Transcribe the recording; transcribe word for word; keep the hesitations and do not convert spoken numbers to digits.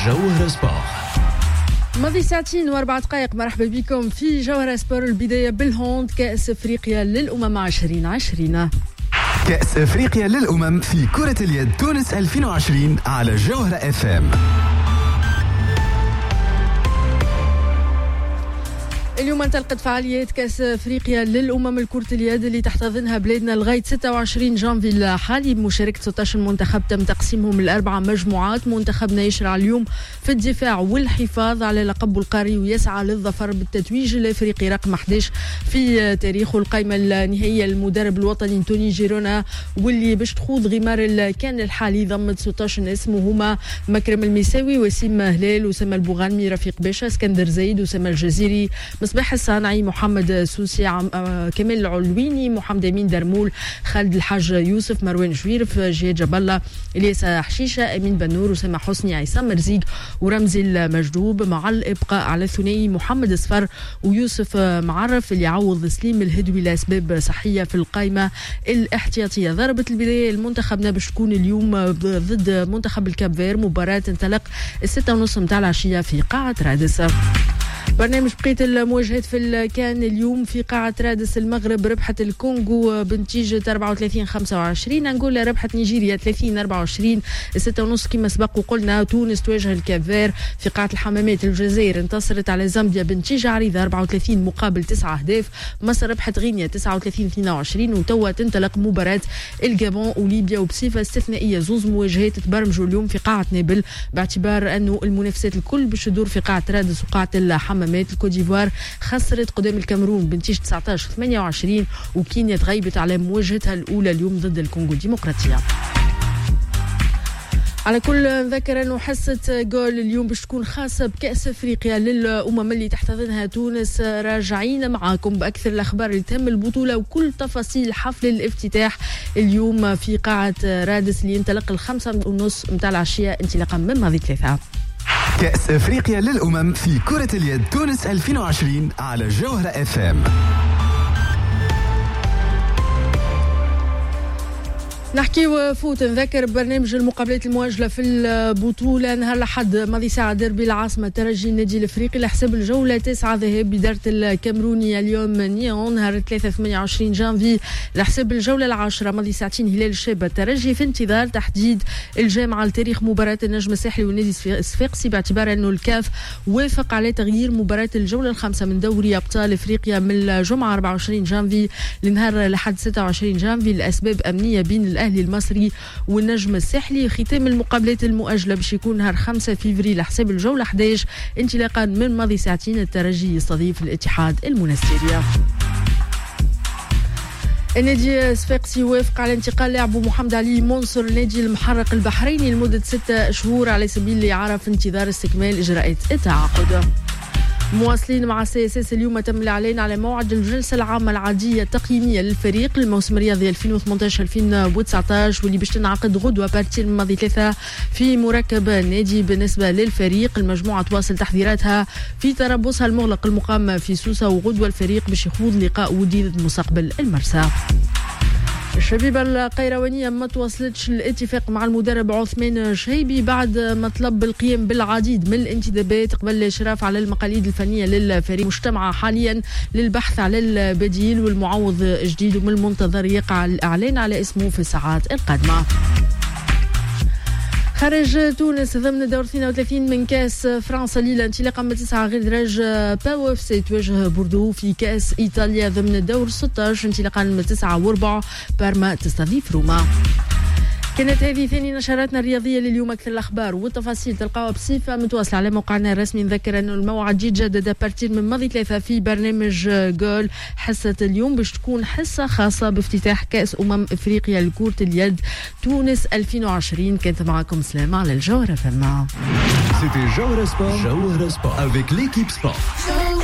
جوهرة سبور. ماضي ساعتين واربع دقائق. مرحبا بكم في جوهرة سبور. البداية بالهوند، كأس افريقيا للأمم عشرين عشرين. كأس افريقيا للأمم في كرة اليد تونس ألفين وعشرين على جوهرة اف ام. اليوم انطلقت فعاليات كأس افريقيا للأمم الكرة اليد اللي تحتضنها بلادنا لغاية ستة وعشرين جانفي الحالي بمشاركة ستة عشر منتخب. تم تقسيمهم لأربع مجموعات. منتخبنا يشرع اليوم في الدفاع والحفاظ على لقبه القاري ويسعى للظفر بالتتويج الافريقي رقم أحد عشر في تاريخه. القائمة النهائية للمدرب الوطني توني جيرونا واللي باش تخوض غمار الكان الحالي ضمت ستة عشر اسم، وهما مكرم الميساوي، وسيم هلال، أسامة البوغانمي، رفيق باشا، اسكندر زايد، أسامة الجزيري، مصباح الصانعي، محمد سوسي، عم... آه... كمال العلويني، محمد امين درمول، خالد الحاج يوسف، مروان جويرف، جهاد جاب الله، الياس حشيشه، امين بنور، اسامه حسني، عصام مرزيق، ورمزي المجدوب، مع الابقاء على الثنائي محمد صفر ويوسف معرف اللي يعوض سليم الهدوي لاسباب صحيه في القائمه الاحتياطيه. ضربت البدايه المنتخبنا باش تكون اليوم ضد منتخب الكابفير. مباراه تنطلق الستة ونص متاع العشيه في قاعه رادس. برنامج بقية المواجهات في الكان اليوم في قاعة رادس. المغرب ربحت الكونغو بنتيجة أربعة وثلاثين خمسة وعشرين. أنغولا ربحت نيجيريا ثلاثين أربعة وعشرين. الستة ونص كما سبق وقلنا. تونس تواجه الكافير في قاعة الحمامات. الجزائر انتصرت على زامبيا بنتيجة عريضة أربعة وثلاثين مقابل تسعة أهداف. مصر ربحت غينيا تسعة وثلاثين اثنين وعشرين. وتوا تنطلق مباراة الجابون وليبيا وبصفة استثنائية زوز مواجهات تبرمجوا اليوم في قاعة نابل، باعتبار أنه المنافسات الكل باش تدور في قاعة رادس وقاعة الحمامات. الكوت ديفوار خسرت قدام الكاميرون بنتيجة تسعة عشر ثمانية وعشرين، وكينيا تغيبت على مواجهتها الأولى اليوم ضد الكونغو الديمقراطية. على كل نذكر أنه حصة جول اليوم باش تكون خاصة بكأس أفريقيا للأمم اللي تحتضنها تونس. راجعين معاكم بأكثر الأخبار اللي تهم البطولة وكل تفاصيل حفل الافتتاح اليوم في قاعة رادس اللي ينطلق الخمسة ونص متاع العشية انطلاقا من ماضي ثلاثة. كأس افريقيا للأمم في كرة اليد تونس ألفين وعشرين على جوهرة اف ام. نحكي وفوت. نذكر برنامج المقابلات المواجهة في البطولة. نهار الأحد ماضي ساعة ديربي العاصمة ترجي النادي الأفريقي لحساب الجولة تسعة ذهاب بدارة الكاميرونية اليوم نيون. نهار ثلاثة ثمانية وعشرين جانفي لحساب الجولة العاشرة ماضي ساعتين هلال الشابة الترجي في انتظار تحديد الجامعة لتاريخ مباراة النجم الساحلي والنادي الصفاقسي، باعتبار أنه الكاف وافق على تغيير مباراة الجولة الخامسة من دوري أبطال أفريقيا من الجمعة أربعة وعشرين جانفي لنهار الأحد ستة وعشرين جانفي لأسباب أمنية بين الأهلي المصري والنجم الساحلي. ختام المقابلات المؤجلة باش يكون نهار خمسة فيفري لحساب الجولة أحد عشر انطلاقا من ماضي ساعتين. الترجي يستضيف الاتحاد المنستيرية. النادي الصفاقسي وافق على انتقال لاعبه محمد علي منصور النادي المحرق البحريني لمدة ستة شهور على سبيل الإعارة في انتظار استكمال إجراءات التعاقد. مواصلين مع سي اس اس. اليوم تم الاعلان على موعد الجلسه العامه العاديه التقييميه للفريق للموسم الرياضي ألفين وثمانية عشر ألفين وتسعطاش واللي باش تنعقد غدوه بارتي من ماضي ثلاثه في مركب النادي. بالنسبه للفريق المجموعه تواصل تحضيراتها في تربصها المغلق المقام في سوسه، وغدوه الفريق باش يخوض لقاء ودي ضد مستقبل المرسى. الشبيبة القيروانية ما تواصلتش الاتفاق مع المدرب عثمان شهيبي بعد ما طلب القيام بالعديد من الانتدابات قبل الإشراف على المقاليد الفنية للفريق. مجتمع حاليا للبحث على البديل والمعوض جديد، ومن المنتظر يقع الإعلان على اسمه في الساعات القادمة. خارج تونس ضمن دور اثنين وثلاثين من كاس فرنسا ليلة انطلاقا من تسعة غير درج باو اف سي تواجه بوردو في كاس ايطاليا ضمن الدور ستة عشر انطلاقا من تسعة وربع. بارما تستضيف روما. كانت هذه ثاني نشراتنا الرياضية لليوم. أكثر الأخبار والتفاصيل تلقاوها بصفة متواصلة على موقعنا الرسمي. نذكر أنه الموعد يتجدد بارتير من ماضي ثلاثة في برنامج جول. حصة اليوم باش تكون حصة خاصة بافتتاح كأس أمم إفريقيا لكرة اليد تونس ألفين وعشرين. كانت معكم سلامة على الجوهرة فما. C'était Jawhara Sport. Jawhara Sport avec l'équipe sport.